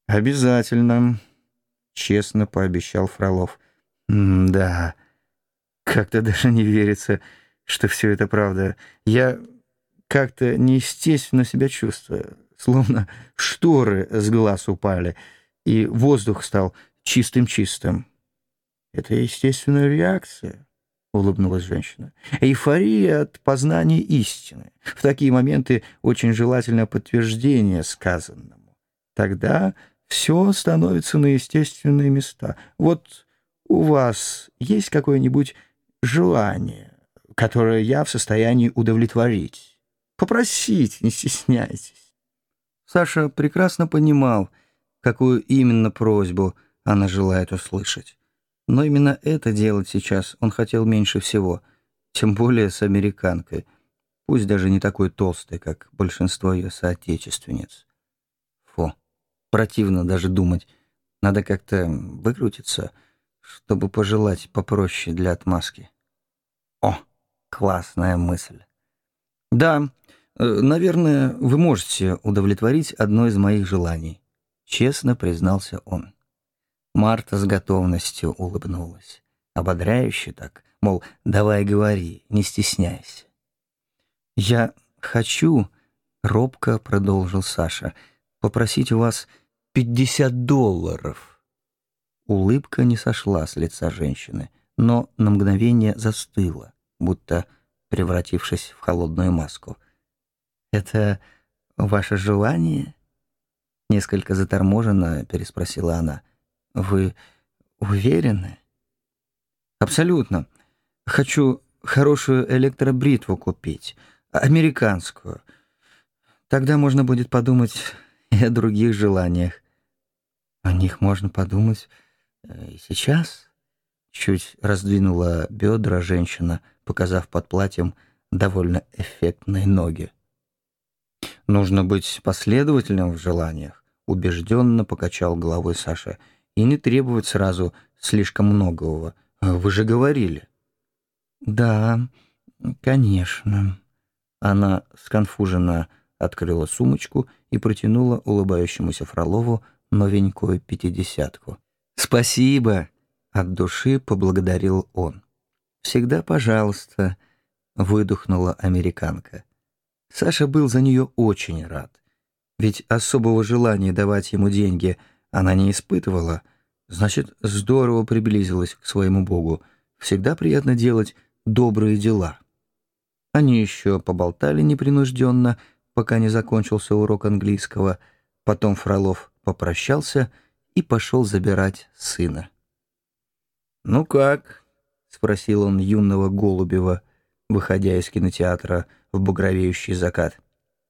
«Обязательно», — честно пообещал Фролов. «Да, как-то даже не верится, что все это правда. Я как-то неестественно себя чувствую, словно шторы с глаз упали, и воздух стал чистым-чистым». «Это естественная реакция», — улыбнулась женщина. «Эйфория от познания истины. В такие моменты очень желательно подтверждение сказанному. Тогда все становится на естественные места. Вот у вас есть какое-нибудь желание, которое я в состоянии удовлетворить? Попросите, не стесняйтесь». Саша прекрасно понимал, какую именно просьбу она желает услышать. Но именно это делать сейчас он хотел меньше всего, тем более с американкой, пусть даже не такой толстой, как большинство ее соотечественниц. Фу, противно даже думать. Надо как-то выкрутиться, чтобы пожелать попроще для отмазки. О, классная мысль. Да, наверное, вы можете удовлетворить одно из моих желаний, честно признался он. Марта с готовностью улыбнулась. Ободряюще так, мол, давай говори, не стесняйся. «Я хочу, — робко продолжил Саша, — попросить у вас $50. Улыбка не сошла с лица женщины, но на мгновение застыла, будто превратившись в холодную маску. «Это ваше желание?» Несколько заторможенно переспросила она. «Вы уверены?» «Абсолютно. Хочу хорошую электробритву купить, американскую. Тогда можно будет подумать и о других желаниях». «О них можно подумать и сейчас?» Чуть раздвинула бедра женщина, показав под платьем довольно эффектные ноги. «Нужно быть последовательным в желаниях», — убежденно покачал головой Саша, «и не требовать сразу слишком многого. Вы же говорили». «Да, конечно». Она сконфуженно открыла сумочку и протянула улыбающемуся Фролову новенькую 50-ку. «Спасибо!» — от души поблагодарил он. «Всегда пожалуйста», — выдохнула американка. Саша был за нее очень рад. Ведь особого желания давать ему деньги она не испытывала. Значит, здорово приблизилась к своему Богу. Всегда приятно делать добрые дела. Они еще поболтали непринужденно, пока не закончился урок английского. Потом Фролов попрощался и пошел забирать сына. «Ну как?» — спросил он юного Голубева, выходя из кинотеатра в багровеющий закат.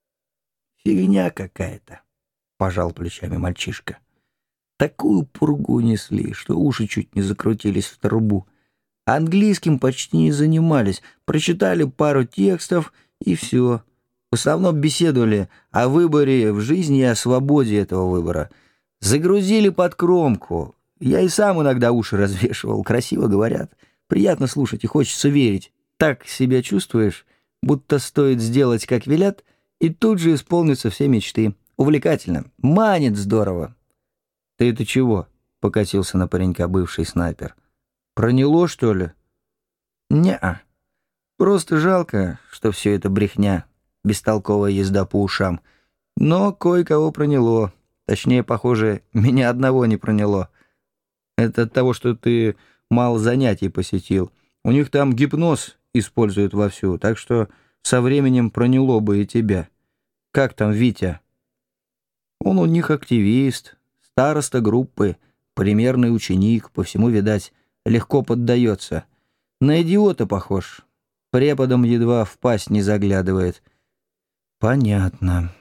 «Фигня какая-то», — пожал плечами мальчишка. «Такую пургу несли, что уши чуть не закрутились в трубу. Английским почти не занимались, прочитали пару текстов и все. В основном беседовали о выборе в жизни и о свободе этого выбора. Загрузили под кромку. Я и сам иногда уши развешивал, красиво говорят. Приятно слушать и хочется верить. Так себя чувствуешь, будто стоит сделать, как велят, и тут же исполнятся все мечты. Увлекательно, манит здорово». «Ты это чего?» — покатился на паренька бывший снайпер. «Проняло, что ли?» «Не-а. Просто жалко, что все это брехня, бестолковая езда по ушам. Но кое-кого проняло. Точнее, похоже, меня одного не проняло. Это от того, что ты мало занятий посетил. У них там гипноз используют вовсю, так что со временем проняло бы и тебя. Как там Витя?» «Он у них активист, староста группы, примерный ученик, по всему, видать, легко поддается. На идиота похож. Преподом едва в пасть не заглядывает». «Понятно».